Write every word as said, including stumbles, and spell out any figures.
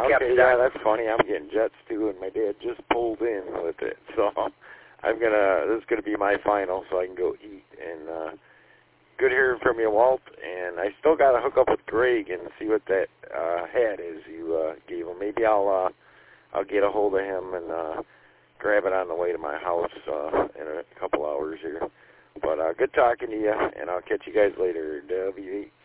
Captain yeah, Doc. that's funny. I'm getting jets too, and my dad just pulled in with it. So I'm gonna. This is gonna be my final, so I can go eat. And uh, good hearing from you, Walt. And I still got to hook up with Greg and see what that uh, hat is you uh, gave him. Maybe I'll uh, I'll get a hold of him and uh, grab it on the way to my house uh, in a couple hours here. But uh, good talking to you, and I'll catch you guys later. W